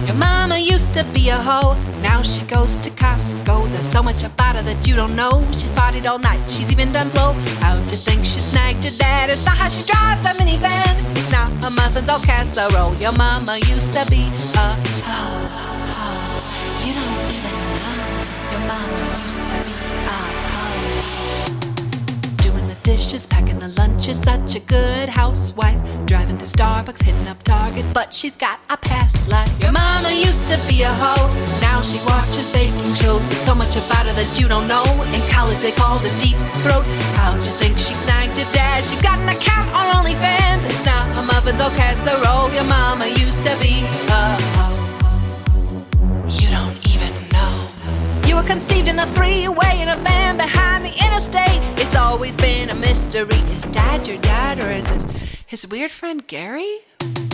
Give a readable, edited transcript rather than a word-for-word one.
Your mama used to be a hoe, now she goes to Costco. There's so much about her that you don't know. She's partied all night, she's even done blow. How'd you think she snagged your dad? It's not how she drives that minivan. It's not her muffins or casserole. Your mama used to be a hoe. You don't even know. Your mama used to be a hoe. Doing the dishes, packing the lunches, such a good housewife. Driving through Starbucks, hitting up Target, but she's got a past life. Your mama used to be a hoe, now she watches baking shows. There's so much about her that you don't know. In college they called her Deep Throat. How'd you think she snagged your dad? She's got an account on OnlyFans. It's not a muffins or casserole. Your mama used to be a hoe. You don't even know. You were conceived in a three-way in a van behind the interstate. It's always been a mystery. Is dad your dad, or is it his weird friend Gary?